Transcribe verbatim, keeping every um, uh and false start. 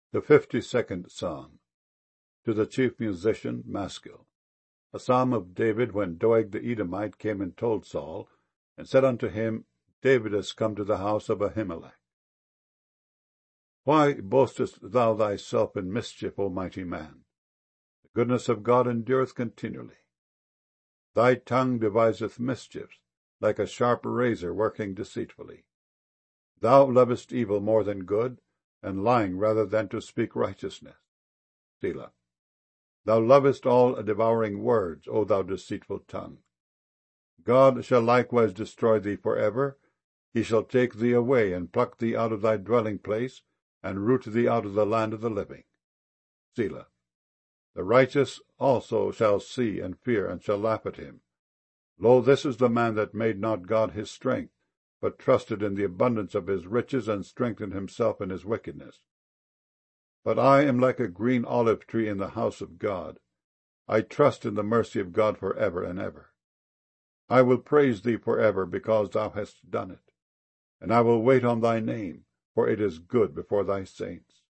The fifty-second Psalm. To the chief musician, Maschil. A psalm of David, when Doeg the Edomite came and told Saul, and said unto him, David is come to the house of Ahimelech. Why boastest thou thyself in mischief, O mighty man? The goodness of God endureth continually. Thy tongue deviseth mischiefs, like a sharp razor working deceitfully. Thou lovest evil more than good, and lying rather than to speak righteousness. Selah. Thou lovest all devouring words, O thou deceitful tongue. God shall likewise destroy thee for ever. He shall take thee away, and pluck thee out of thy dwelling place, and root thee out of the land of the living. Selah. The righteous also shall see and fear, and shall laugh at him. Lo, this is the man that made not God his strength, but trusted in the abundance of his riches, and strengthened himself in his wickedness. But I am like a green olive tree in the house of God. I trust in the mercy of God for ever and ever. I will praise thee for ever, because thou hast done it. And I will wait on thy name, for it is good before thy saints.